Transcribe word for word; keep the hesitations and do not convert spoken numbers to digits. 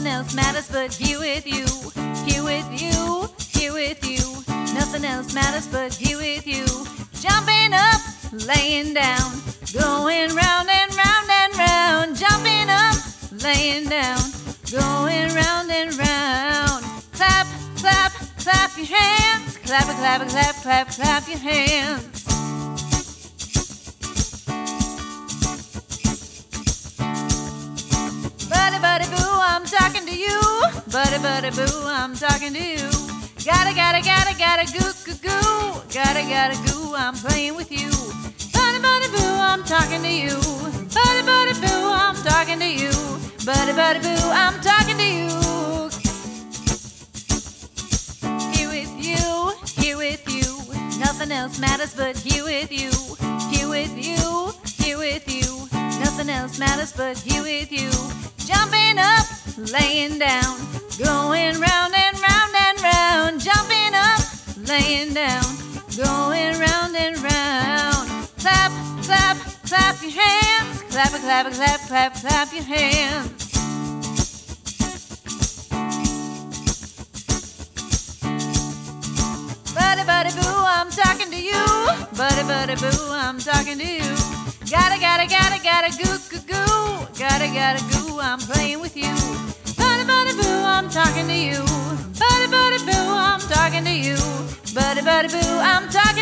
Nothing else matters but here with you, here with you, here with you. Nothing else matters but here with you. Jumping up, laying down, going round and round and round. Jumping up, laying down, going round and round. Clap, clap, clap your hands. Clap, clap, clap, clap, clap your hands. Buddy, buddy, boo, I'm talking to you. Buddy, buddy, boo, I'm talking to you. Gotta, gotta, gotta, gotta, goo, goo, goo. Gotta, gotta, goo, I'm playing with you. Buddy, buddy, boo, I'm talking to you. Buddy, buddy, boo, I'm talking to you. Buddy, buddy, boo, I'm talking to you. Here with you, here with you. Nothing else matters but here with you. Here with you, here with you. Nothing else matters but here with you. Jumping up, laying down, going round and round and round. Jumping up, laying down, going round and round. Clap, clap, clap your hands. Clap, clap, clap, clap, clap your hands. Buddy, buddy, boo, I'm talking to you. Buddy, buddy, boo, I'm talking to you. Gotta, gotta, gotta, gotta, goo, goo, goo. Gotta, gotta, goo, I'm playing with you. Buddy, buddy, boo, I'm talking to you. Buddy, buddy, boo, I'm talking to you. Buddy, buddy, boo, I'm talking